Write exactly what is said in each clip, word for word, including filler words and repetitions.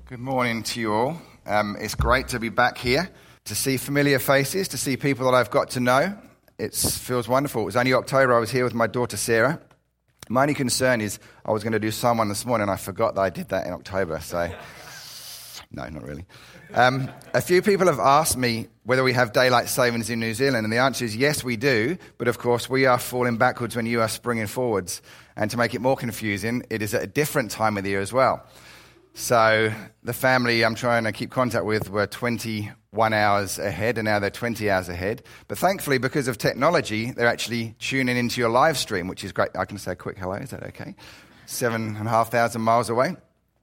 Good morning to you all. Um, it's great to be back here, to see familiar faces, to see people that I've got to know. It feels wonderful. It was only October. I was here with my daughter Sarah. My only concern is I was going to do Psalm one this morning, and I forgot that I did that in October. So, no, not really. Um, a few people have asked me whether we have daylight savings in New Zealand, and the answer is yes, we do. But of course, we are falling backwards when you are springing forwards. And to make it more confusing, it is at a different time of the year as well. So the family I'm trying to keep contact with were twenty-one hours ahead, and now they're twenty hours ahead. But thankfully, because of technology, they're actually tuning into your live stream, which is great. I can say a quick hello. Is that okay? Seven and a half thousand miles away.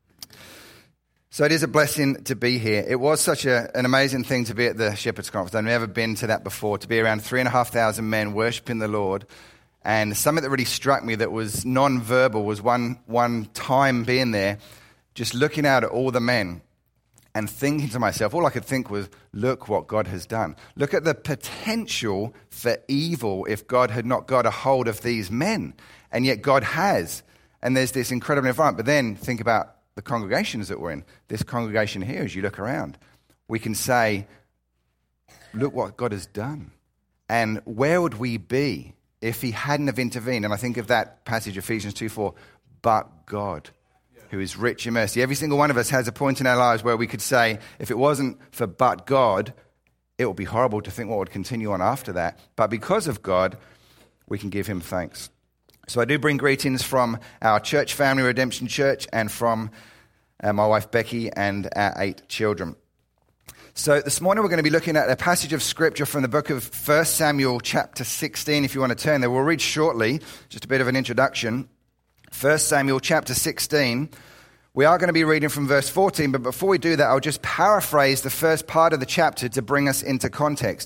So it is a blessing to be here. It was such a, an amazing thing to be at the Shepherds Conference. I've never been to that before, to be around three and a half thousand men worshiping the Lord. And something that really struck me that was non-verbal was one, one time being there, just looking out at all the men and thinking to myself, all I could think was, look what God has done. Look at the potential for evil if God had not got a hold of these men. And yet God has. And there's this incredible environment. But then think about the congregations that we're in. This congregation here, as you look around, we can say, look what God has done. And where would we be if he hadn't have intervened? And I think of that passage, Ephesians two four, but God, who is rich in mercy. Every single one of us has a point in our lives where we could say, if it wasn't for but God, it would be horrible to think what would continue on after that. But because of God, we can give him thanks. So I do bring greetings from our church family, Redemption Church, and from uh, my wife Becky and our eight children. So this morning we're going to be looking at a passage of scripture from the book of First Samuel chapter sixteen. If you want to turn there, we'll read shortly, just a bit of an introduction. First Samuel chapter sixteen. We are going to be reading from verse fourteen, but before we do that, I'll just paraphrase the first part of the chapter to bring us into context.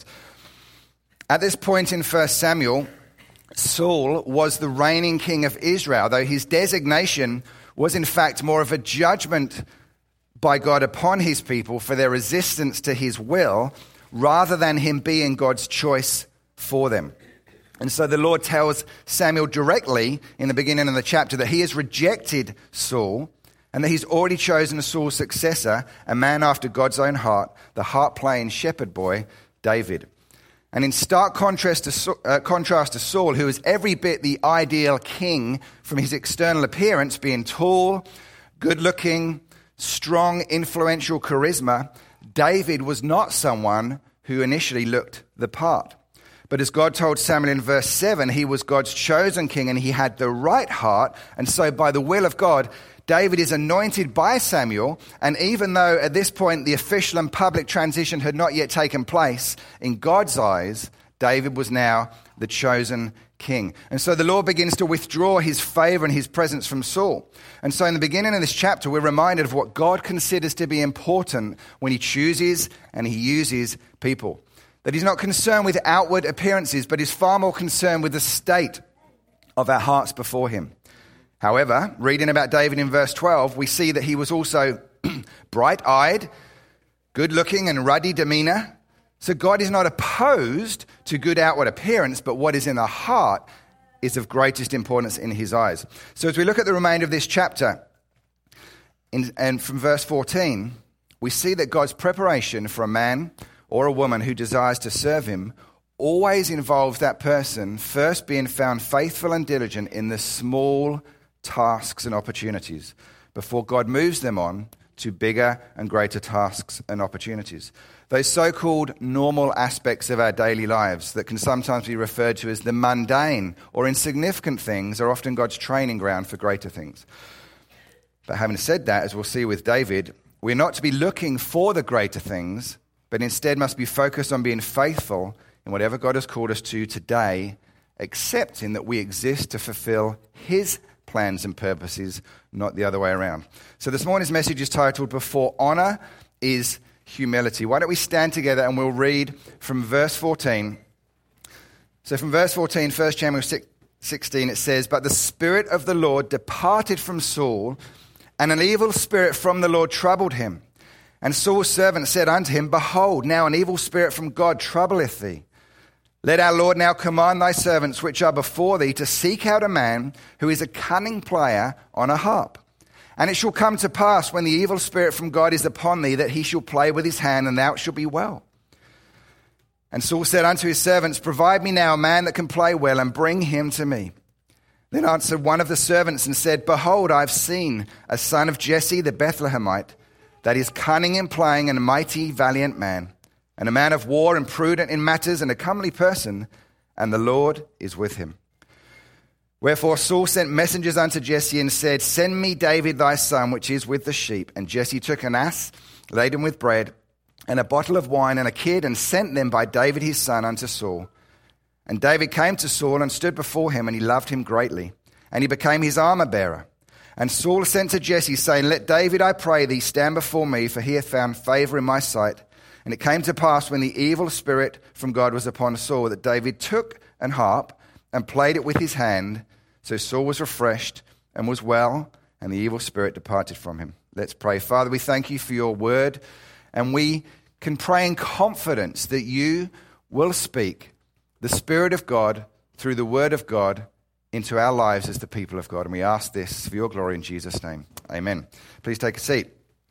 At this point in First Samuel, Saul was the reigning king of Israel, though his designation was in fact more of a judgment by God upon his people for their resistance to his will, rather than him being God's choice for them. And so the Lord tells Samuel directly in the beginning of the chapter that he has rejected Saul and that he's already chosen Saul's successor, a man after God's own heart, the harp-playing shepherd boy, David. And in stark contrast to, uh, contrast to Saul, who is every bit the ideal king from his external appearance, being tall, good-looking, strong, influential charisma, David was not someone who initially looked the part. But as God told Samuel in verse seven, he was God's chosen king and he had the right heart. And so by the will of God, David is anointed by Samuel. And even though at this point the official and public transition had not yet taken place, in God's eyes, David was now the chosen king. And so the Lord begins to withdraw his favor and his presence from Saul. And so in the beginning of this chapter, we're reminded of what God considers to be important when he chooses and he uses people. That he's not concerned with outward appearances, but is far more concerned with the state of our hearts before him. However, reading about David in verse twelve, we see that he was also bright-eyed, good-looking and ruddy demeanor. So God is not opposed to good outward appearance, but what is in the heart is of greatest importance in his eyes. So as we look at the remainder of this chapter, in, and from verse fourteen, we see that God's preparation for a man or a woman who desires to serve him always involves that person first being found faithful and diligent in the small tasks and opportunities before God moves them on to bigger and greater tasks and opportunities. Those so-called normal aspects of our daily lives that can sometimes be referred to as the mundane or insignificant things are often God's training ground for greater things. But having said that, as we'll see with David, we're not to be looking for the greater things, but instead must be focused on being faithful in whatever God has called us to today, accepting that we exist to fulfill his plans and purposes, not the other way around. So this morning's message is titled, Before Honor is Humility. Why don't we stand together and we'll read from verse fourteen. So from verse fourteen, First Samuel sixteen, it says, But the Spirit of the Lord departed from Saul, and an evil spirit from the Lord troubled him. And Saul's servant said unto him, Behold, now an evil spirit from God troubleth thee. Let our Lord now command thy servants which are before thee to seek out a man who is a cunning player on a harp, And it shall come to pass when the evil spirit from God is upon thee, that he shall play with his hand, and thou shalt be well. And Saul said unto his servants, Provide me now a man that can play well, and bring him to me. Then answered one of the servants and said, Behold, I have seen a son of Jesse the Bethlehemite, that is cunning in playing, and a mighty valiant man, and a man of war, and prudent in matters, and a comely person, and the Lord is with him. Wherefore Saul sent messengers unto Jesse and said, Send me David thy son, which is with the sheep. And Jesse took an ass laden with bread, and a bottle of wine, and a kid, and sent them by David his son unto Saul. And David came to Saul and stood before him, and he loved him greatly. And he became his armor-bearer. And Saul sent to Jesse, saying, Let David, I pray thee, stand before me, for he hath found favor in my sight. And it came to pass, when the evil spirit from God was upon Saul, that David took an harp and played it with his hand. So Saul was refreshed and was well, and the evil spirit departed from him. Let's pray. Father, we thank you for your word, and we can pray in confidence that you will speak the Spirit of God through the word of God into our lives as the people of God. And we ask this for your glory in Jesus' name. Amen. Please take a seat.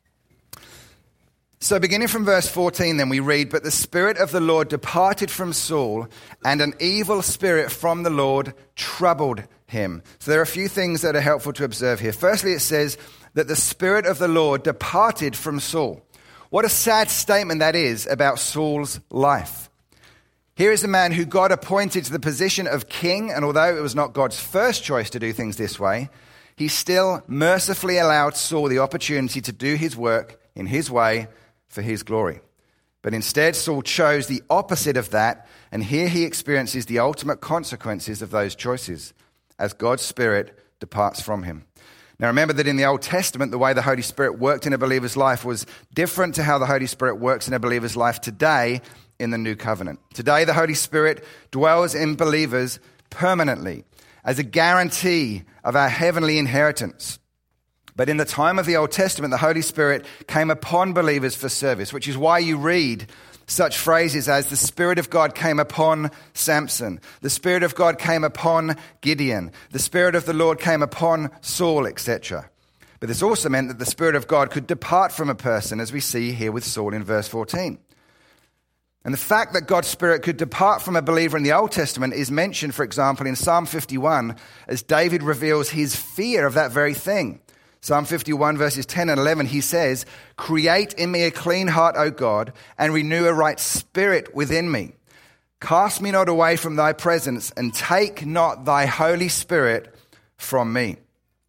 So beginning from verse fourteen, then we read, But the Spirit of the Lord departed from Saul, and an evil spirit from the Lord troubled him. So there are a few things that are helpful to observe here. Firstly, it says that the Spirit of the Lord departed from Saul. What a sad statement that is about Saul's life. Here is a man who God appointed to the position of king, and although it was not God's first choice to do things this way, he still mercifully allowed Saul the opportunity to do his work in his way for his glory. But instead, Saul chose the opposite of that, and here he experiences the ultimate consequences of those choices as God's Spirit departs from him. Now remember that in the Old Testament, the way the Holy Spirit worked in a believer's life was different to how the Holy Spirit works in a believer's life today in the New Covenant. Today, the Holy Spirit dwells in believers permanently as a guarantee of our heavenly inheritance. But in the time of the Old Testament, the Holy Spirit came upon believers for service, which is why you read such phrases as the Spirit of God came upon Samson, the Spirit of God came upon Gideon, the Spirit of the Lord came upon Saul, et cetera. But this also meant that the Spirit of God could depart from a person, as we see here with Saul in verse fourteen. And the fact that God's Spirit could depart from a believer in the Old Testament is mentioned, for example, in Psalm fifty-one, as David reveals his fear of that very thing. Psalm fifty-one verses ten and eleven, he says, Create in me a clean heart, O God, and renew a right spirit within me. Cast me not away from thy presence, and take not thy Holy Spirit from me.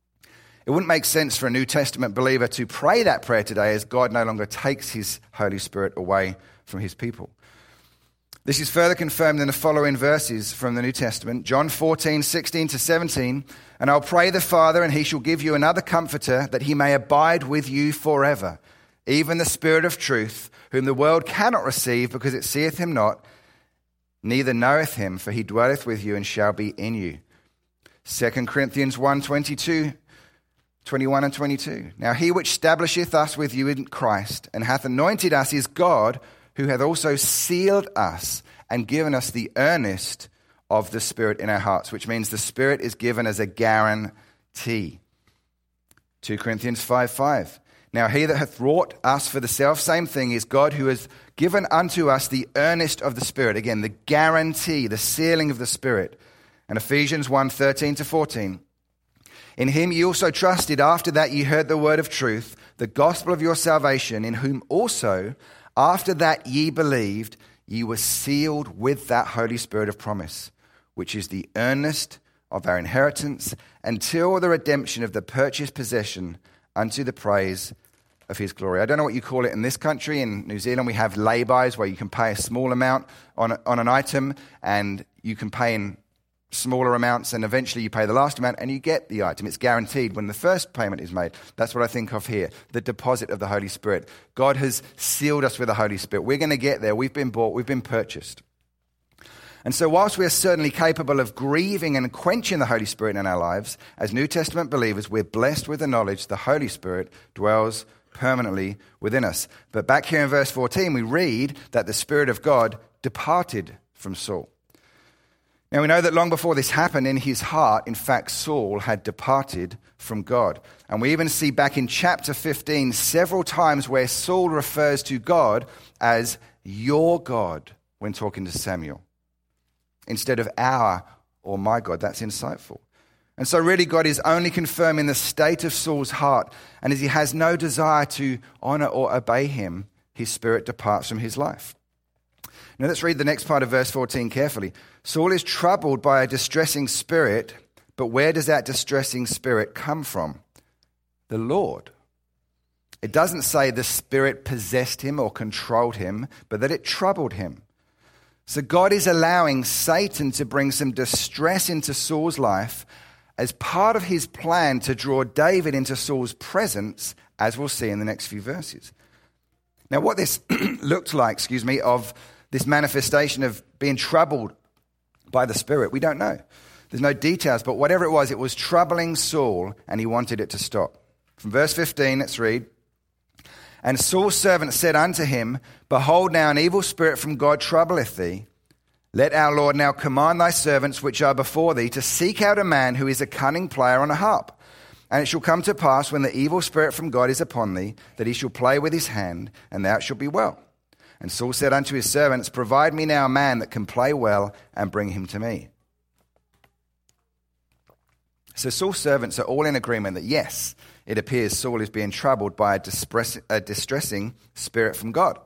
It wouldn't make sense for a New Testament believer to pray that prayer today, as God no longer takes his Holy Spirit away from his people. This is further confirmed in the following verses from the New Testament, John fourteen, sixteen to seventeen. And I'll pray the Father, and he shall give you another comforter, that he may abide with you forever, even the Spirit of truth, whom the world cannot receive, because it seeth him not, neither knoweth him, for he dwelleth with you and shall be in you. Second Corinthians one, twenty-two, twenty-one and twenty-two. Now he which establisheth us with you in Christ, and hath anointed us, is God, who hath also sealed us and given us the earnest of the Spirit in our hearts, which means the Spirit is given as a guarantee. Second Corinthians five, five. Now he that hath wrought us for the selfsame thing is God, who has given unto us the earnest of the Spirit. Again, the guarantee, the sealing of the Spirit. And Ephesians one, thirteen to fourteen. In him ye also trusted, after that ye heard the word of truth, the gospel of your salvation, in whom also, after that ye believed, ye were sealed with that Holy Spirit of promise, which is the earnest of our inheritance, until the redemption of the purchased possession, unto the praise of his glory. I don't know what you call it in this country. In New Zealand, we have lay-bys, where you can pay a small amount on, a, on an item, and you can pay in smaller amounts, and eventually you pay the last amount and you get the item. It's guaranteed when the first payment is made. That's what I think of here, the deposit of the Holy Spirit. God has sealed us with the Holy Spirit. We're going to get there. We've been bought. We've been purchased. And so whilst we are certainly capable of grieving and quenching the Holy Spirit in our lives, as New Testament believers, we're blessed with the knowledge the Holy Spirit dwells permanently within us. But back here in verse fourteen, we read that the Spirit of God departed from Saul. Now we know that long before this happened in his heart, in fact, Saul had departed from God. And we even see back in chapter fifteen several times where Saul refers to God as your God when talking to Samuel, instead of our or my God. That's insightful. And so really God is only confirming the state of Saul's heart, and as he has no desire to honor or obey him, his spirit departs from his life. Now let's read the next part of verse fourteen carefully. Saul is troubled by a distressing spirit, but where does that distressing spirit come from? The Lord. It doesn't say the spirit possessed him or controlled him, but that it troubled him. So God is allowing Satan to bring some distress into Saul's life as part of his plan to draw David into Saul's presence, as we'll see in the next few verses. Now what this looked like, excuse me, of this manifestation of being troubled by the Spirit, we don't know. There's no details, but whatever it was, it was troubling Saul, and he wanted it to stop. From verse fifteen, let's read. And Saul's servant said unto him, Behold, now an evil spirit from God troubleth thee. Let our Lord now command thy servants which are before thee to seek out a man who is a cunning player on a harp. And it shall come to pass when the evil spirit from God is upon thee, that he shall play with his hand, and thou shalt be well. And Saul said unto his servants, Provide me now a man that can play well, and bring him to me. So Saul's servants are all in agreement that yes, it appears Saul is being troubled by a, distress, a distressing spirit from God.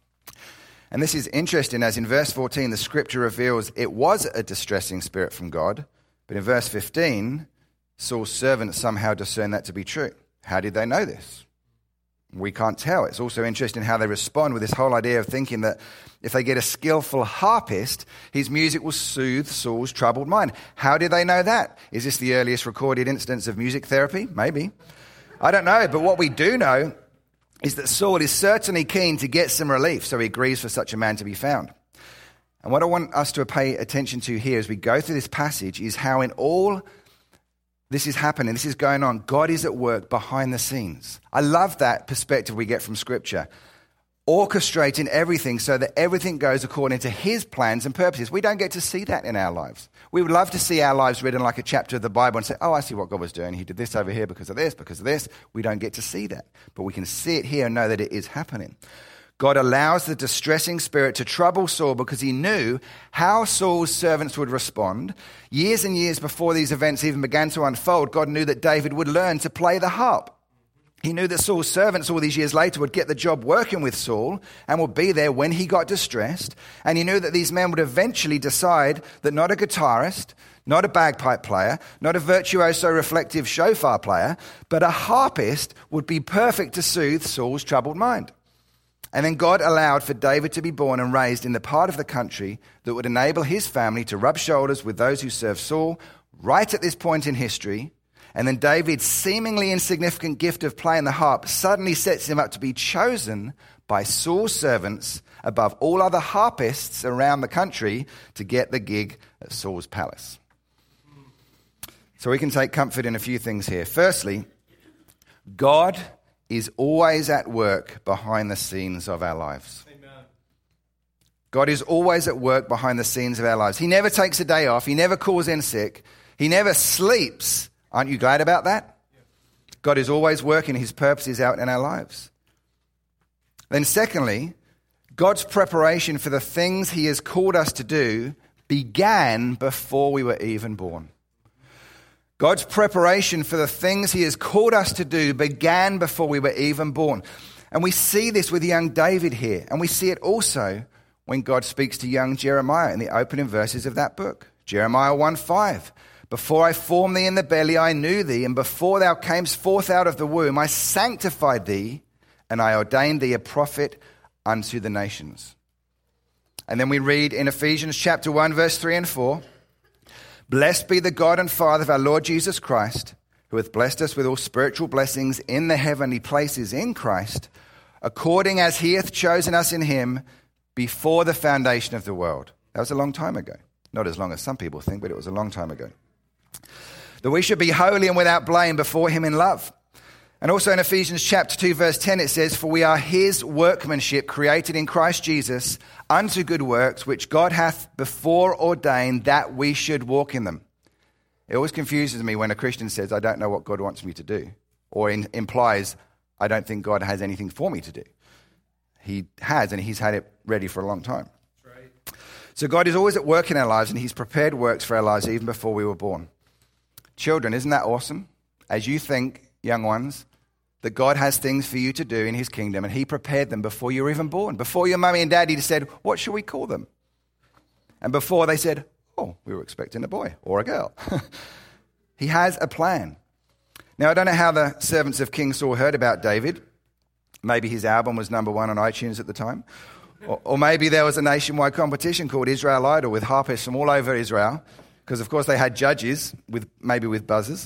And this is interesting, as in verse fourteen, the scripture reveals it was a distressing spirit from God. But in verse fifteen, Saul's servants somehow discern that to be true. How did they know this? We can't tell. It's also interesting how they respond with this whole idea of thinking that if they get a skillful harpist, his music will soothe Saul's troubled mind. How did they know that? Is this the earliest recorded instance of music therapy? Maybe. I don't know. But what we do know is that Saul is certainly keen to get some relief, so he agrees for such a man to be found. And what I want us to pay attention to here as we go through this passage is how in all this is happening, this is going on, God is at work behind the scenes. I love that perspective we get from Scripture. Orchestrating everything so that everything goes according to his plans and purposes. We don't get to see that in our lives. We would love to see our lives written like a chapter of the Bible and say, oh, I see what God was doing. He did this over here because of this, because of this. We don't get to see that. But we can see it here and know that it is happening. God allows the distressing spirit to trouble Saul because he knew how Saul's servants would respond. Years and years before these events even began to unfold, God knew that David would learn to play the harp. He knew that Saul's servants all these years later would get the job working with Saul and would be there when he got distressed. And he knew that these men would eventually decide that not a guitarist, not a bagpipe player, not a virtuoso reflective shofar player, but a harpist would be perfect to soothe Saul's troubled mind. And then God allowed for David to be born and raised in the part of the country that would enable his family to rub shoulders with those who served Saul right at this point in history. And then David's seemingly insignificant gift of playing the harp suddenly sets him up to be chosen by Saul's servants above all other harpists around the country to get the gig at Saul's palace. So we can take comfort in a few things here. Firstly, God is always at work behind the scenes of our lives. Amen. God is always at work behind the scenes of our lives. He never takes a day off. He never calls in sick. He never sleeps. Aren't you glad about that? Yeah. God is always working his purposes out in our lives. Then secondly, God's preparation for the things he has called us to do began before we were even born. God's preparation for the things he has called us to do began before we were even born. And we see this with young David here. And we see it also when God speaks to young Jeremiah in the opening verses of that book. Jeremiah one five. Before I formed thee in the belly, I knew thee. And before thou camest forth out of the womb, I sanctified thee. And I ordained thee a prophet unto the nations. And then we read in Ephesians chapter one, verse three and four. Blessed be the God and Father of our Lord Jesus Christ, who hath blessed us with all spiritual blessings in the heavenly places in Christ, according as he hath chosen us in him before the foundation of the world. That was a long time ago. Not as long as some people think, but it was a long time ago. That we should be holy and without blame before him in love, And also in Ephesians chapter two, verse ten, it says, "For we are his workmanship, created in Christ Jesus, unto good works, which God hath before ordained that we should walk in them." It always confuses me when a Christian says, "I don't know what God wants me to do," or in, implies, "I don't think God has anything for me to do." He has, and he's had it ready for a long time. That's right. So God is always at work in our lives, and he's prepared works for our lives even before we were born. Children, isn't that awesome? As you think, young ones, that God has things for you to do in his kingdom, and he prepared them before you were even born. Before your mummy and daddy said, "What should we call them?" And before they said, "Oh, we were expecting a boy or a girl." He has a plan. Now, I don't know how the servants of King Saul heard about David. Maybe his album was number one on iTunes at the time. Or, or maybe there was a nationwide competition called Israel Idol with harpists from all over Israel, because, of course, they had judges, with maybe with buzzers.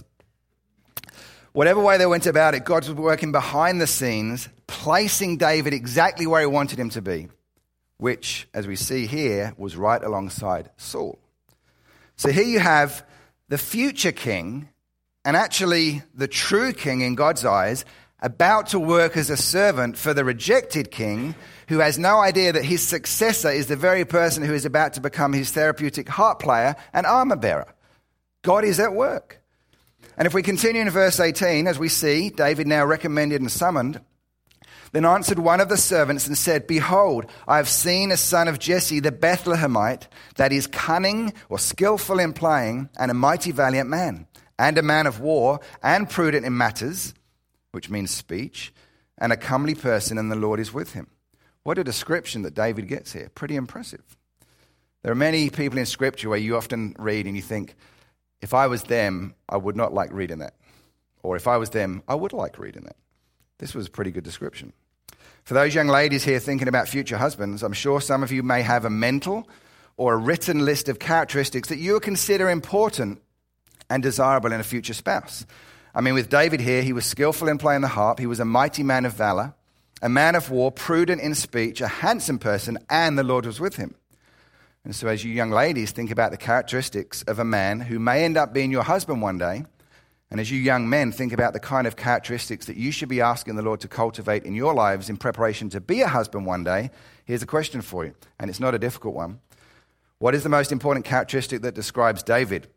Whatever way they went about it, God was working behind the scenes, placing David exactly where he wanted him to be, which, as we see here, was right alongside Saul. So here you have the future king, and actually the true king in God's eyes, about to work as a servant for the rejected king, who has no idea that his successor is the very person who is about to become his therapeutic harp player and armor bearer. God is at work. And if we continue in verse eighteen, as we see, David now recommended and summoned, then answered one of the servants and said, "Behold, I have seen a son of Jesse the Bethlehemite, that is cunning or skillful in playing, and a mighty valiant man, and a man of war, and prudent in matters," which means speech, "and a comely person, and the Lord is with him." What a description that David gets here. Pretty impressive. There are many people in Scripture where you often read and you think, if I was them, I would not like reading that. Or if I was them, I would like reading that. This was a pretty good description. For those young ladies here thinking about future husbands, I'm sure some of you may have a mental or a written list of characteristics that you consider important and desirable in a future spouse. I mean, with David here, he was skillful in playing the harp. He was a mighty man of valor, a man of war, prudent in speech, a handsome person, and the Lord was with him. And so as you young ladies think about the characteristics of a man who may end up being your husband one day, and as you young men think about the kind of characteristics that you should be asking the Lord to cultivate in your lives in preparation to be a husband one day, here's a question for you, and it's not a difficult one. What is the most important characteristic that describes David?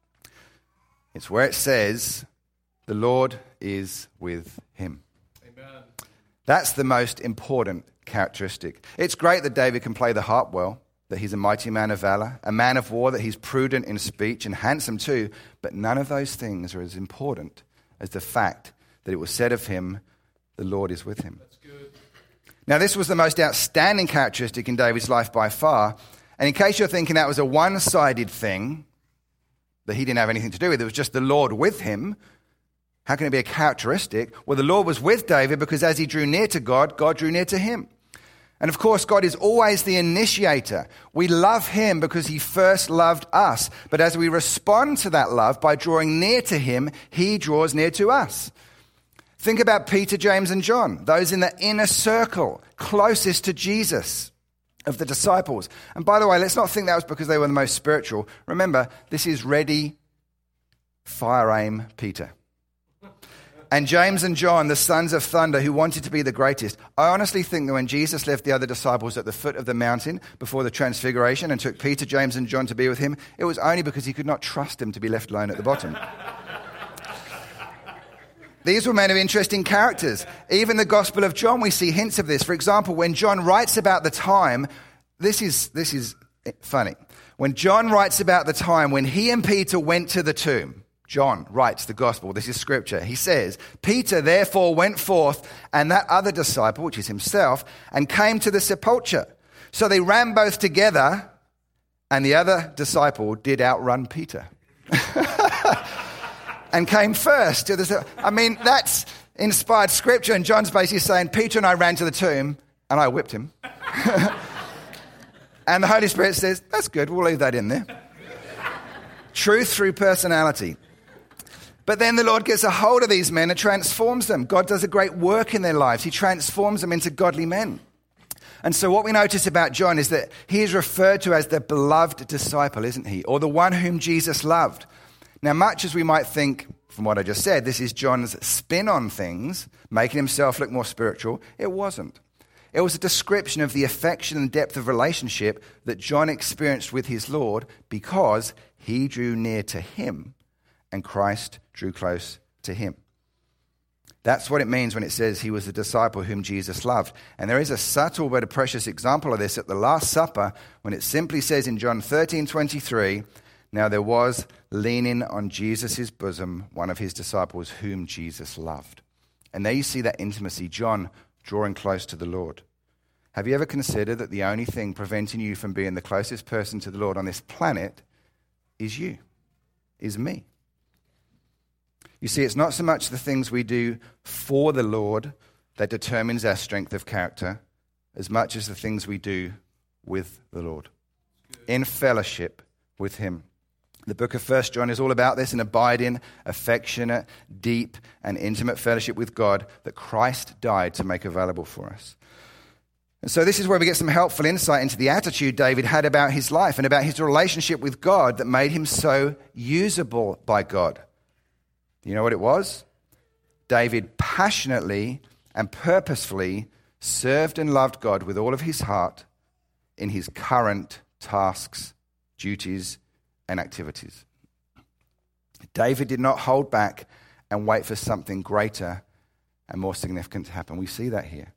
It's where it says, "The Lord is with him." Amen. That's the most important characteristic. It's great that David can play the harp well, that he's a mighty man of valor, a man of war, that he's prudent in speech and handsome too, but none of those things are as important as the fact that it was said of him, "The Lord is with him." That's good. Now, this was the most outstanding characteristic in David's life by far, and in case you're thinking that was a one-sided thing, that he didn't have anything to do with, it was just the Lord with him, how can it be a characteristic? Well, the Lord was with David because as he drew near to God, God drew near to him. And of course, God is always the initiator. We love him because he first loved us. But as we respond to that love by drawing near to him, he draws near to us. Think about Peter, James, and John, those in the inner circle, closest to Jesus of the disciples. And by the way, let's not think that was because they were the most spiritual. Remember, this is ready, fire aim Peter. And James and John, the sons of thunder, who wanted to be the greatest. I honestly think that when Jesus left the other disciples at the foot of the mountain before the transfiguration and took Peter, James, and John to be with him, it was only because he could not trust them to be left alone at the bottom. These were men of interesting characters. Even the Gospel of John, we see hints of this. For example, when John writes about the time, this is, this is funny. When John writes about the time when he and Peter went to the tomb, John writes the gospel, this is scripture. He says, "Peter therefore went forth and that other disciple," which is himself, "and came to the sepulchre. So they ran both together, and the other disciple did outrun Peter." And came first to the. I mean, that's inspired scripture, and John's basically saying, Peter and I ran to the tomb, and I whipped him. And the Holy Spirit says, "That's good, we'll leave that in there." Truth through personality. But then the Lord gets a hold of these men and transforms them. God does a great work in their lives. He transforms them into godly men. And so what we notice about John is that he is referred to as the beloved disciple, isn't he? Or the one whom Jesus loved. Now, much as we might think, from what I just said, this is John's spin on things, making himself look more spiritual. It wasn't. It was a description of the affection and depth of relationship that John experienced with his Lord because he drew near to him and Christ drew close to him. That's what it means when it says he was a disciple whom Jesus loved. And there is a subtle but a precious example of this at the Last Supper when it simply says in John thirteen twenty-three, now there was leaning on Jesus' bosom one of his disciples whom Jesus loved. And there you see that intimacy, John drawing close to the Lord. Have you ever considered that the only thing preventing you from being the closest person to the Lord on this planet is you, is me? You see, it's not so much the things we do for the Lord that determines our strength of character as much as the things we do with the Lord, in fellowship with him. The book of First John is all about this, an abiding, affectionate, deep, and intimate fellowship with God that Christ died to make available for us. And so this is where we get some helpful insight into the attitude David had about his life and about his relationship with God that made him so usable by God. You know what it was? David passionately and purposefully served and loved God with all of his heart in his current tasks, duties, and activities. David did not hold back and wait for something greater and more significant to happen. We see that here.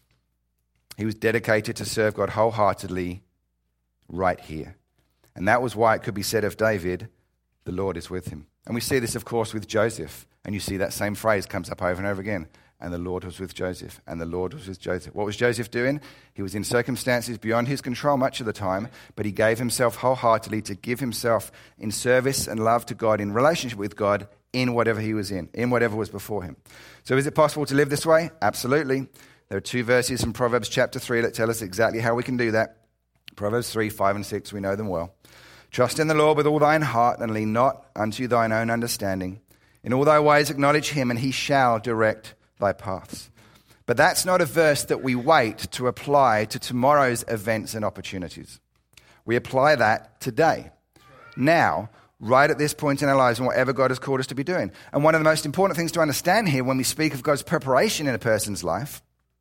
He was dedicated to serve God wholeheartedly right here. And that was why it could be said of David, the Lord is with him. And we see this, of course, with Joseph. And you see that same phrase comes up over and over again. And the Lord was with Joseph. And the Lord was with Joseph. What was Joseph doing? He was in circumstances beyond his control much of the time, but he gave himself wholeheartedly to give himself in service and love to God, in relationship with God, in whatever he was in, in whatever was before him. So is it possible to live this way? Absolutely. There are two verses from Proverbs chapter three that tell us exactly how we can do that. Proverbs three, five, and six, we know them well. Trust in the Lord with all thine heart, and lean not unto thine own understanding. In all thy ways acknowledge him, and he shall direct thy paths. But that's not a verse that we wait to apply to tomorrow's events and opportunities. We apply that today, now, right at this point in our lives, and whatever God has called us to be doing. And one of the most important things to understand here when we speak of God's preparation in a person's life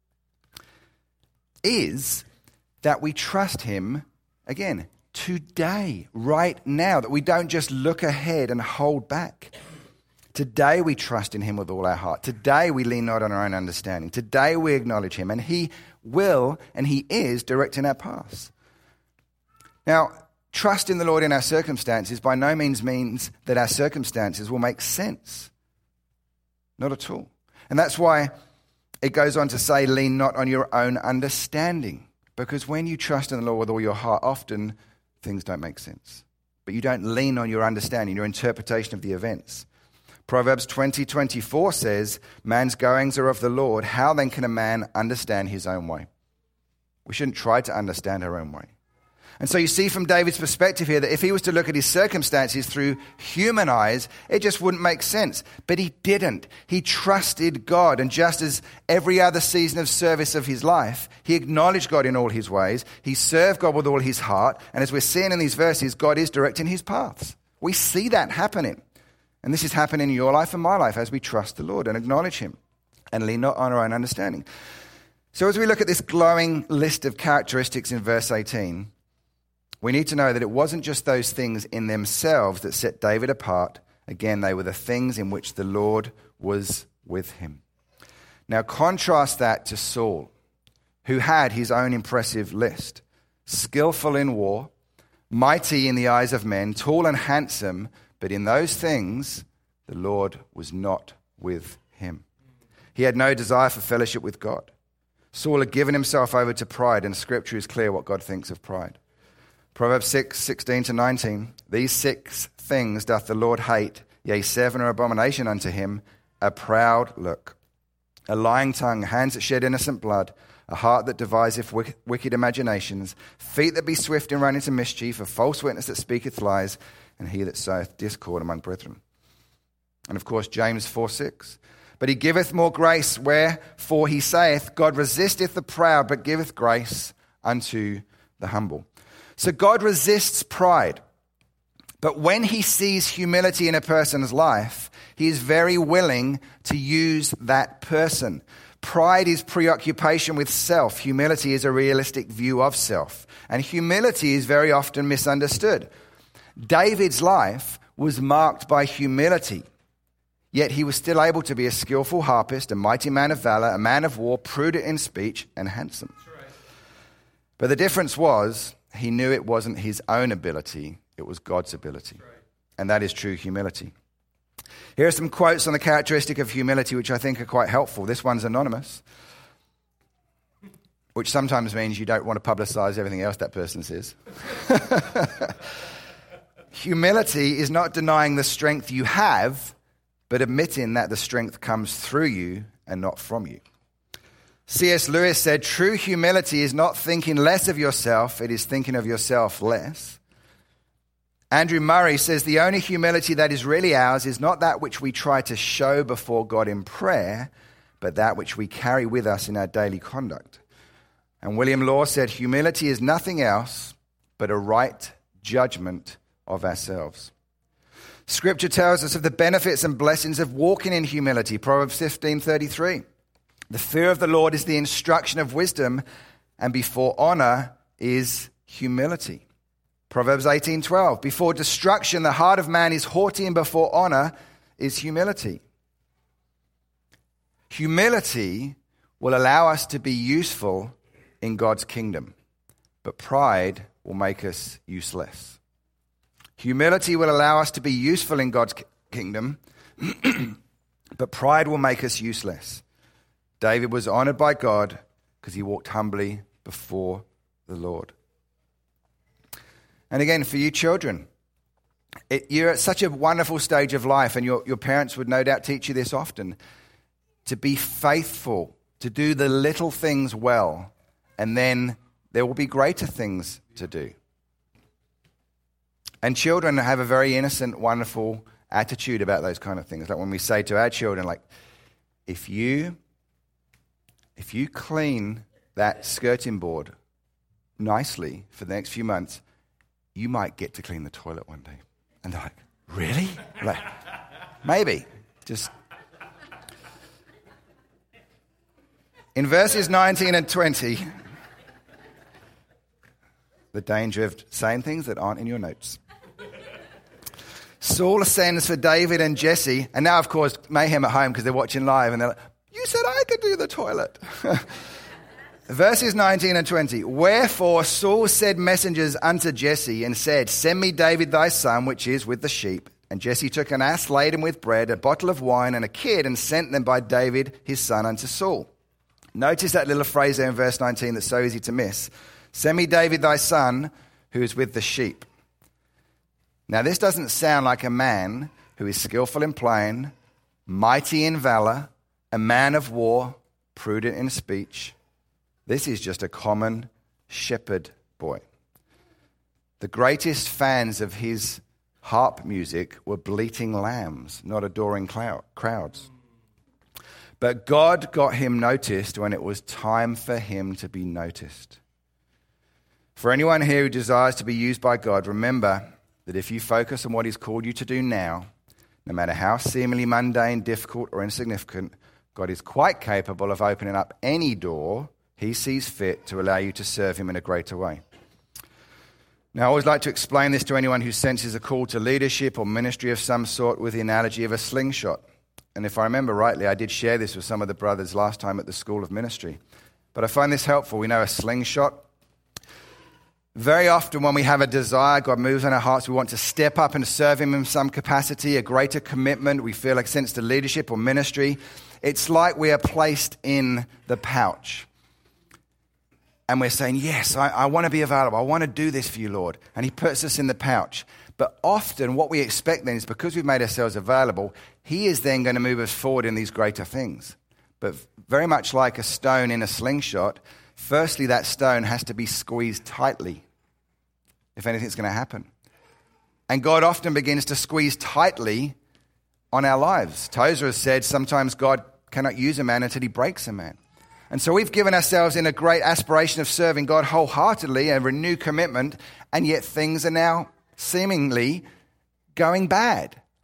is that we trust him, again, today, right now, that we don't just look ahead and hold back. Today we trust in him with all our heart. Today we lean not on our own understanding. Today we acknowledge him, and he will and he is directing our paths. Now, trust in the Lord in our circumstances by no means means that our circumstances will make sense. Not at all. And that's why it goes on to say, lean not on your own understanding. Because when you trust in the Lord with all your heart, often things don't make sense. But you don't lean on your understanding, your interpretation of the events. Proverbs twenty twenty-four says, man's goings are of the Lord. How then can a man understand his own way? We shouldn't try to understand our own way. And so you see from David's perspective here that if he was to look at his circumstances through human eyes, it just wouldn't make sense. But he didn't. He trusted God. And just as every other season of service of his life, he acknowledged God in all his ways. He served God with all his heart. And as we're seeing in these verses, God is directing his paths. We see that happening. And this is happening in your life and my life as we trust the Lord and acknowledge him and lean not on our own understanding. So as we look at this glowing list of characteristics in verse eighteen, we need to know that it wasn't just those things in themselves that set David apart. Again, they were the things in which the Lord was with him. Now contrast that to Saul, who had his own impressive list. Skillful in war, mighty in the eyes of men, tall and handsome, but in those things, the Lord was not with him. He had no desire for fellowship with God. Saul had given himself over to pride, and Scripture is clear what God thinks of pride. Proverbs six, sixteen to nineteen, these six things doth the Lord hate, yea, seven are abomination unto him, a proud look, a lying tongue, hands that shed innocent blood, a heart that deviseth wicked imaginations, feet that be swift in running to mischief, a false witness that speaketh lies, and he that soweth discord among brethren. And of course, James four six. But he giveth more grace, wherefore he saith, God resisteth the proud, but giveth grace unto the humble. So God resists pride. But when he sees humility in a person's life, He is very willing to use that person. Pride is preoccupation with self. Humility is a realistic view of self. And humility is very often misunderstood. David's life was marked by humility, yet he was still able to be a skillful harpist, a mighty man of valor, a man of war, prudent in speech, and handsome. Right. But the difference was, he knew it wasn't his own ability, it was God's ability. Right. And that is true humility. Here are some quotes on the characteristic of humility which I think are quite helpful. This one's anonymous, which sometimes means you don't want to publicize everything else that person says. Humility is not denying the strength you have, but admitting that the strength comes through you and not from you. C S Lewis said, true humility is not thinking less of yourself, it is thinking of yourself less. Andrew Murray says, the only humility that is really ours is not that which we try to show before God in prayer, but that which we carry with us in our daily conduct. And William Law said, humility is nothing else but a right judgment of ourselves. Scripture tells us of the benefits and blessings of walking in humility. Proverbs fifteen thirty-three. The fear of the Lord is the instruction of wisdom, and before honor is humility. Proverbs eighteen twelve. Before destruction, the heart of man is haughty, and before honor is humility. Humility will allow us to be useful in God's kingdom, but pride will make us useless. Humility will allow us to be useful in God's kingdom, but pride will make us useless. David was honored by God because he walked humbly before the Lord. And again, for you children, it, you're at such a wonderful stage of life, and your, your parents would no doubt teach you this often, to be faithful, to do the little things well, and then there will be greater things to do. And children have a very innocent, wonderful attitude about those kind of things. Like when we say to our children, like, if you, if you clean that skirting board nicely for the next few months, you might get to clean the toilet one day. And they're like, really? Like, maybe. Just. In verses nineteen and twenty, the danger of saying things that aren't in your notes. Saul sends for David and Jesse, and now, of course, mayhem at home because they're watching live, and they're like, you said I could do the toilet. Verses nineteen and twenty. Wherefore Saul sent messengers unto Jesse and said, send me David thy son, which is with the sheep. And Jesse took an ass laden with bread, a bottle of wine, and a kid, and sent them by David his son unto Saul. Notice that little phrase there in verse nineteen that's so easy to miss. Send me David thy son, who is with the sheep. Now, this doesn't sound like a man who is skillful in playing, mighty in valor, a man of war, prudent in speech. This is just a common shepherd boy. The greatest fans of his harp music were bleating lambs, not adoring crowds. But God got him noticed when it was time for him to be noticed. For anyone here who desires to be used by God, remember that if you focus on what he's called you to do now, no matter how seemingly mundane, difficult, or insignificant, God is quite capable of opening up any door he sees fit to allow you to serve him in a greater way. Now, I always like to explain this to anyone who senses a call to leadership or ministry of some sort with the analogy of a slingshot. And if I remember rightly, I did share this with some of the brothers last time at the School of Ministry. But I find this helpful. We know a slingshot. Very often when we have a desire, God moves on our hearts, we want to step up and serve him in some capacity, a greater commitment, we feel a sense to leadership or ministry. It's like we are placed in the pouch. And we're saying, yes, I, I want to be available. I want to do this for you, Lord. And he puts us in the pouch. But often what we expect then is because we've made ourselves available, he is then going to move us forward in these greater things. But very much like a stone in a slingshot, firstly, that stone has to be squeezed tightly if anything's going to happen. And God often begins to squeeze tightly on our lives. Tozer has said sometimes God cannot use a man until he breaks a man. And so we've given ourselves in a great aspiration of serving God wholeheartedly, a renewed commitment, and yet things are now seemingly going bad.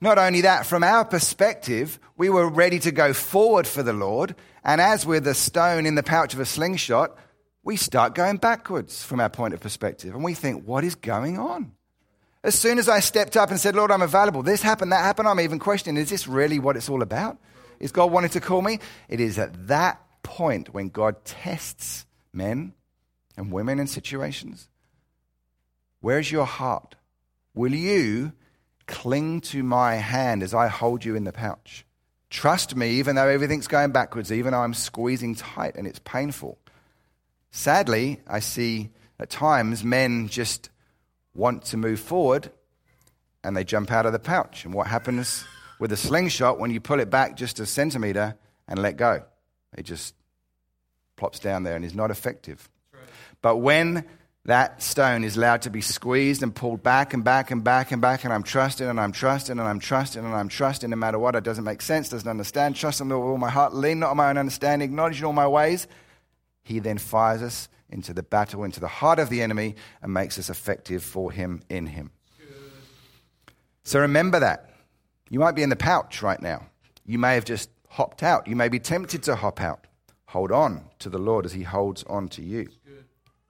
Not only that, from our perspective, we were ready to go forward for the Lord. And as we're the stone in the pouch of a slingshot, we start going backwards from our point of perspective. And we think, what is going on? As soon as I stepped up and said, Lord, I'm available, this happened, that happened, I'm even questioning, is this really what it's all about? Is God wanting to call me? It is at that point when God tests men and women in situations. Where's your heart? Will you cling to my hand as I hold you in the pouch? Trust me, even though everything's going backwards, even though I'm squeezing tight and it's painful. Sadly, I see at times men just want to move forward and they jump out of the pouch. And what happens with a slingshot when you pull it back just a centimeter and let go? It just plops down there and is not effective. Right. But when that stone is allowed to be squeezed and pulled back and back and back and back, and I'm trusting and I'm trusting and I'm trusting and I'm trusting no matter what, it doesn't make sense, doesn't understand, trust him with all my heart, lean not on my own understanding, acknowledge in all my ways, he then fires us into the battle, into the heart of the enemy, and makes us effective for him in him. Good. So remember that. You might be in the pouch right now. You may have just hopped out. You may be tempted to hop out. Hold on to the Lord as he holds on to you. Good.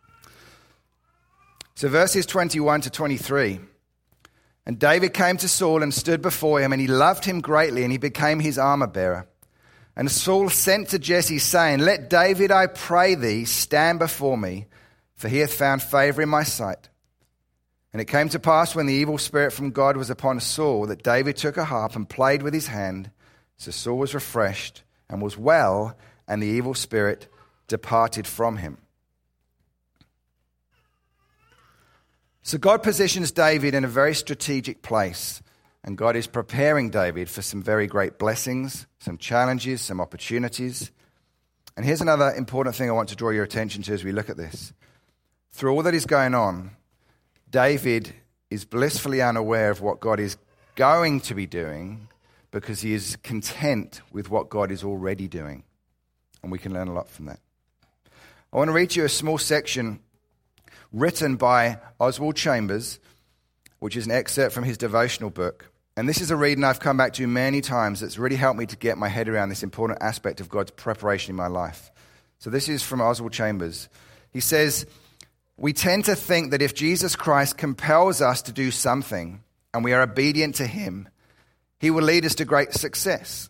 So verses twenty-one to twenty-three. And David came to Saul and stood before him, and he loved him greatly, and he became his armor bearer. And Saul sent to Jesse, saying, Let David, I pray thee, stand before me, for he hath found favor in my sight. And it came to pass, when the evil spirit from God was upon Saul, that David took a harp and played with his hand. So Saul was refreshed and was well, and the evil spirit departed from him. So God positions David in a very strategic place. And God is preparing David for some very great blessings, some challenges, some opportunities. And here's another important thing I want to draw your attention to as we look at this. Through all that is going on, David is blissfully unaware of what God is going to be doing because he is content with what God is already doing. And we can learn a lot from that. I want to read you a small section written by Oswald Chambers, which is an excerpt from his devotional book. And this is a reading I've come back to many times that's really helped me to get my head around this important aspect of God's preparation in my life. So this is from Oswald Chambers. He says, we tend to think that if Jesus Christ compels us to do something and we are obedient to him, he will lead us to great success.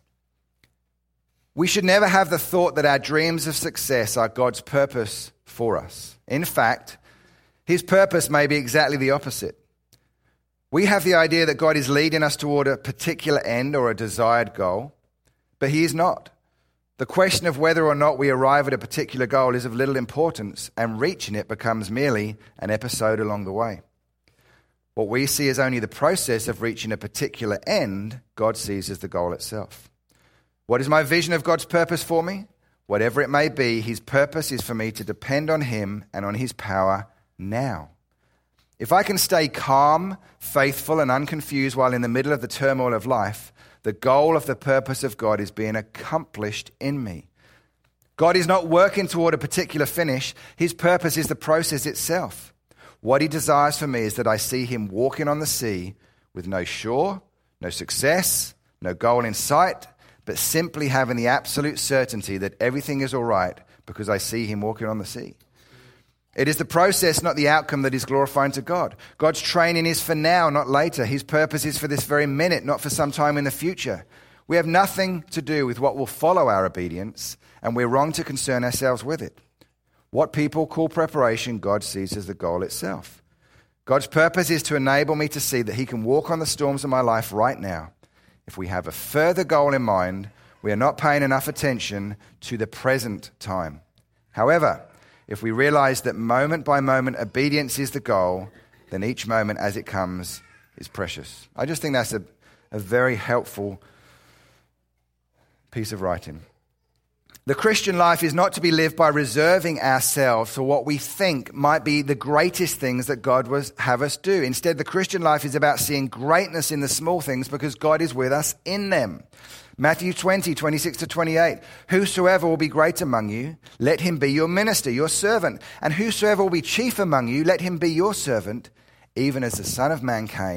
We should never have the thought that our dreams of success are God's purpose for us. In fact, his purpose may be exactly the opposite. We have the idea that God is leading us toward a particular end or a desired goal, but he is not. The question of whether or not we arrive at a particular goal is of little importance, and reaching it becomes merely an episode along the way. What we see as only the process of reaching a particular end, God sees as the goal itself. What is my vision of God's purpose for me? Whatever it may be, his purpose is for me to depend on him and on his power now. If I can stay calm, faithful, and unconfused while in the middle of the turmoil of life, the goal of the purpose of God is being accomplished in me. God is not working toward a particular finish. His purpose is the process itself. What he desires for me is that I see him walking on the sea with no shore, no success, no goal in sight, but simply having the absolute certainty that everything is all right because I see him walking on the sea. It is the process, not the outcome, that is glorifying to God. God's training is for now, not later. His purpose is for this very minute, not for some time in the future. We have nothing to do with what will follow our obedience, and we're wrong to concern ourselves with it. What people call preparation, God sees as the goal itself. God's purpose is to enable me to see that he can walk on the storms of my life right now. If we have a further goal in mind, we are not paying enough attention to the present time. However, if we realize that moment by moment obedience is the goal, then each moment as it comes is precious. I just think that's a, a very helpful piece of writing. The Christian life is not to be lived by reserving ourselves for what we think might be the greatest things that God was have us do. Instead, the Christian life is about seeing greatness in the small things because God is with us in them. Matthew twenty, twenty-six to twenty-eight. Whosoever will be great among you, let him be your minister, your servant. And whosoever will be chief among you, let him be your servant, even as the Son of Man came,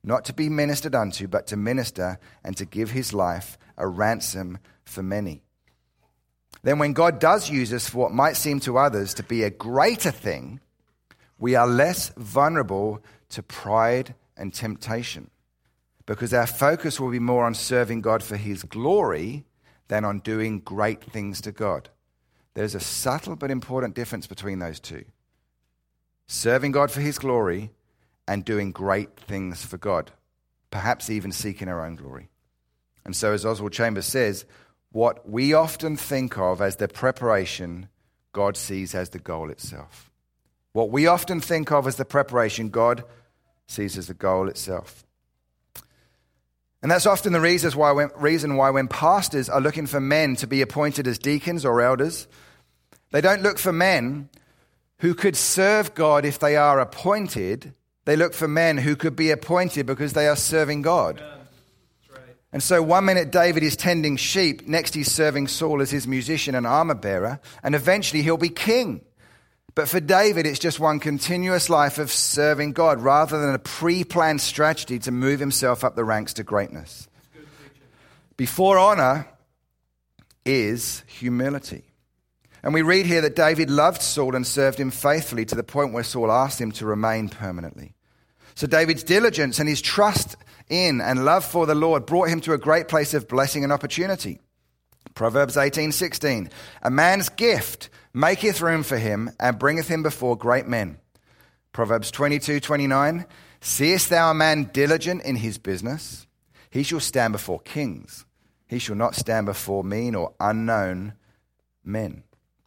not to be ministered unto, but to minister and to give his life a ransom for many. Then when God does use us for what might seem to others to be a greater thing, we are less vulnerable to pride and temptation, because our focus will be more on serving God for his glory than on doing great things to God. There's a subtle but important difference between those two. Serving God for his glory and doing great things for God, perhaps even seeking our own glory. And so, as Oswald Chambers says, what we often think of as the preparation, God sees as the goal itself. What we often think of as the preparation, God sees as the goal itself. And that's often the reason why, when, reason why when pastors are looking for men to be appointed as deacons or elders, they don't look for men who could serve God if they are appointed. They look for men who could be appointed because they are serving God. Yeah, that's right. And so one minute David is tending sheep, next he's serving Saul as his musician and armor bearer, and eventually he'll be king. But for David, it's just one continuous life of serving God rather than a pre-planned strategy to move himself up the ranks to greatness. Before honor is humility. And we read here that David loved Saul and served him faithfully to the point where Saul asked him to remain permanently. So David's diligence and his trust in and love for the Lord brought him to a great place of blessing and opportunity. Proverbs eighteen sixteen, a man's gift maketh room for him and bringeth him before great men. Proverbs twenty-two twenty-nine, seest thou a man diligent in his business? He shall stand before kings. He shall not stand before mean or unknown men.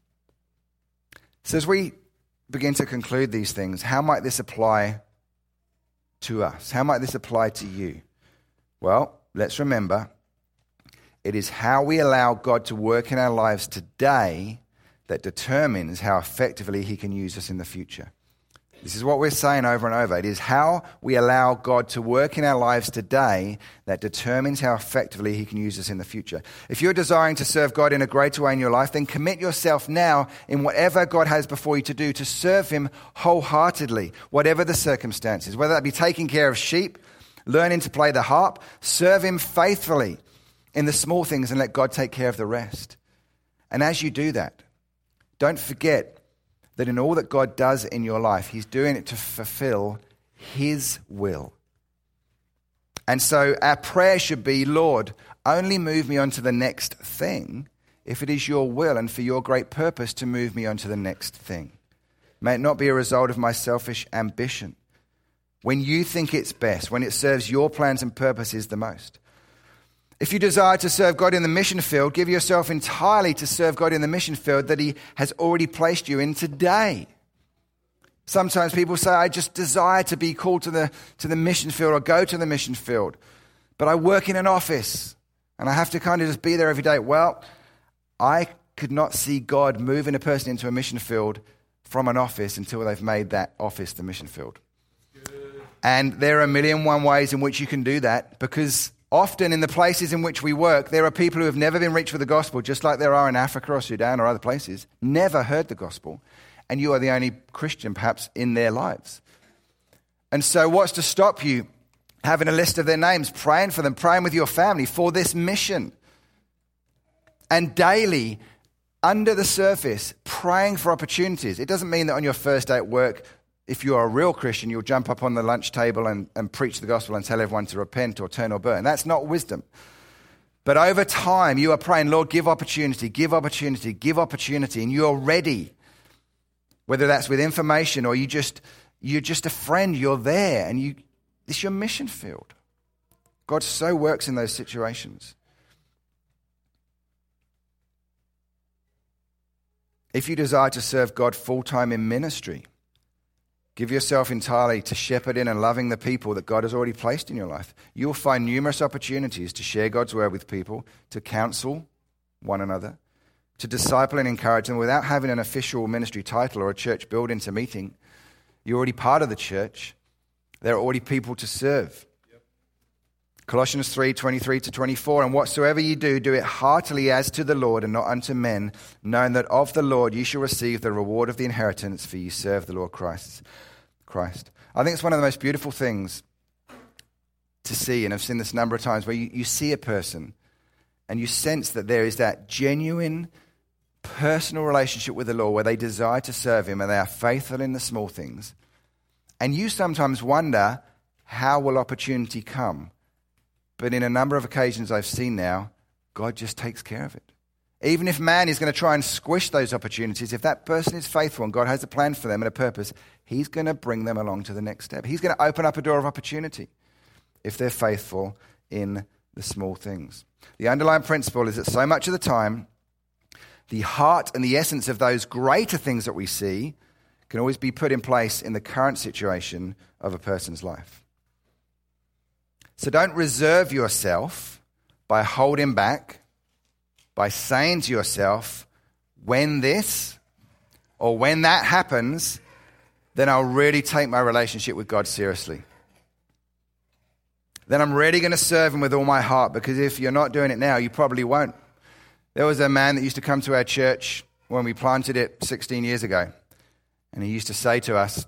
So as we begin to conclude these things, how might this apply to us? How might this apply to you? Well, let's remember, it is how we allow God to work in our lives today that determines how effectively he can use us in the future. This is what we're saying over and over. It is how we allow God to work in our lives today that determines how effectively he can use us in the future. If you're desiring to serve God in a greater way in your life, then commit yourself now in whatever God has before you to do to serve him wholeheartedly, whatever the circumstances, whether that be taking care of sheep, learning to play the harp, serve him faithfully in the small things and let God take care of the rest. And as you do that, don't forget that in all that God does in your life, he's doing it to fulfill his will. And so our prayer should be, Lord, only move me on to the next thing if it is your will and for your great purpose to move me on to the next thing. May it not be a result of my selfish ambition. When you think it's best, when it serves your plans and purposes the most. If you desire to serve God in the mission field, give yourself entirely to serve God in the mission field that he has already placed you in today. Sometimes people say, I just desire to be called to the, to the mission field or go to the mission field, but I work in an office and I have to kind of just be there every day. Well, I could not see God moving a person into a mission field from an office until they've made that office the mission field. Good. And there are a million and one ways in which you can do that, because often in the places in which we work, there are people who have never been reached with the gospel, just like there are in Africa or Sudan or other places, never heard the gospel, and you are the only Christian perhaps in their lives. And so what's to stop you having a list of their names, praying for them, praying with your family for this mission, and daily, under the surface, praying for opportunities? It doesn't mean that on your first day at work, if you're a real Christian, you'll jump up on the lunch table and, and preach the gospel and tell everyone to repent or turn or burn. That's not wisdom. But over time, you are praying, Lord, give opportunity, give opportunity, give opportunity, and you're ready. Whether that's with information or you just, you're just a friend, you're there, and you, it's your mission field. God so works in those situations. If you desire to serve God full-time in ministry, give yourself entirely to shepherding and loving the people that God has already placed in your life. You'll find numerous opportunities to share God's word with people, to counsel one another, to disciple and encourage them without having an official ministry title or a church building to meeting. You're already part of the church. There are already people to serve. Yep. Colossians three twenty-three to twenty-four, and whatsoever you do, do it heartily as to the Lord and not unto men, knowing that of the Lord you shall receive the reward of the inheritance, for you serve the Lord Christ. Christ. I think it's one of the most beautiful things to see, and I've seen this a number of times, where you, you see a person and you sense that there is that genuine personal relationship with the Lord where they desire to serve him and they are faithful in the small things. And you sometimes wonder, how will opportunity come? But in a number of occasions I've seen now, God just takes care of it. Even if man is going to try and squish those opportunities, if that person is faithful and God has a plan for them and a purpose, he's going to bring them along to the next step. He's going to open up a door of opportunity if they're faithful in the small things. The underlying principle is that so much of the time, the heart and the essence of those greater things that we see can always be put in place in the current situation of a person's life. So don't reserve yourself by holding back, by saying to yourself, when this or when that happens, then I'll really take my relationship with God seriously. Then I'm really going to serve him with all my heart, because if you're not doing it now, you probably won't. There was a man that used to come to our church when we planted it sixteen years ago. And he used to say to us,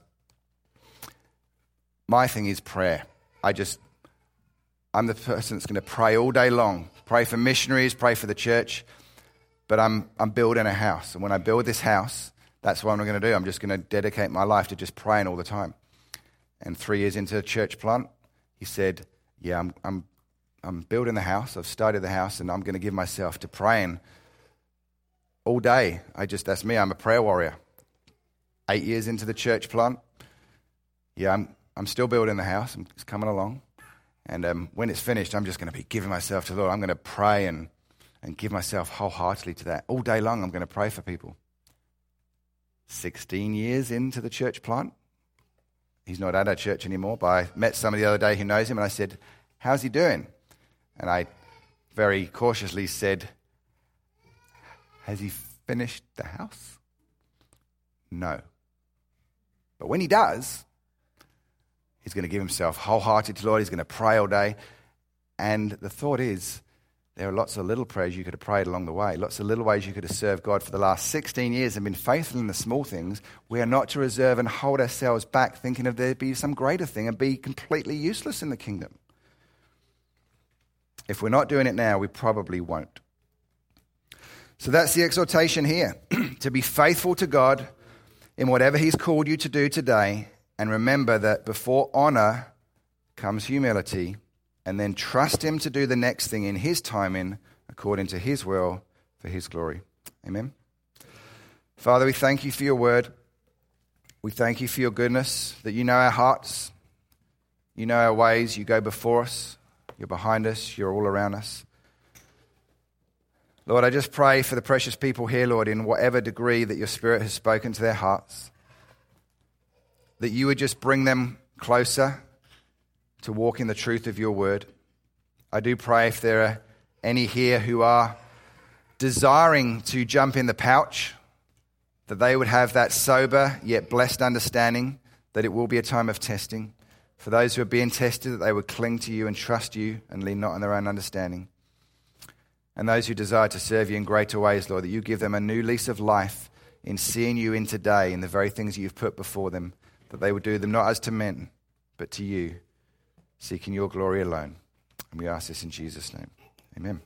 my thing is prayer. I just, I'm the person that's going to pray all day long. Pray for missionaries, pray for the church. But I'm I'm building a house. And when I build this house, that's what I'm going to do. I'm just going to dedicate my life to just praying all the time. And three years into the church plant, he said, yeah, I'm I'm I'm building the house. I've started the house, and I'm going to give myself to praying all day. I just, that's me. I'm a prayer warrior. Eight years into the church plant, yeah, I'm I'm still building the house. I'm just coming along. And um, when it's finished, I'm just going to be giving myself to the Lord. I'm going to pray and, and give myself wholeheartedly to that. All day long, I'm going to pray for people. sixteen years into the church plant. He's not at our church anymore, but I met somebody the other day who knows him, and I said, how's he doing? And I very cautiously said, has he finished the house? No. But when he does, he's going to give himself wholehearted to the Lord. He's going to pray all day. And the thought is, there are lots of little prayers you could have prayed along the way, lots of little ways you could have served God for the last sixteen years and been faithful in the small things. We are not to reserve and hold ourselves back thinking of there be some greater thing and be completely useless in the kingdom. If we're not doing it now, we probably won't. So that's the exhortation here, to be faithful to God in whatever he's called you to do today. And remember that before honor comes humility, and then trust him to do the next thing in his timing, according to his will, for his glory. Amen. Father, we thank you for your word. We thank you for your goodness, that you know our hearts, you know our ways, you go before us, you're behind us, you're all around us. Lord, I just pray for the precious people here, Lord, in whatever degree that your Spirit has spoken to their hearts, that you would just bring them closer to walk in the truth of your word. I do pray if there are any here who are desiring to jump in the pouch, that they would have that sober yet blessed understanding that it will be a time of testing. For those who are being tested, that they would cling to you and trust you and lean not on their own understanding. And those who desire to serve you in greater ways, Lord, that you give them a new lease of life in seeing you in today, in the very things you've put before them, that they would do them not as to men, but to you, seeking your glory alone. And we ask this in Jesus' name. Amen.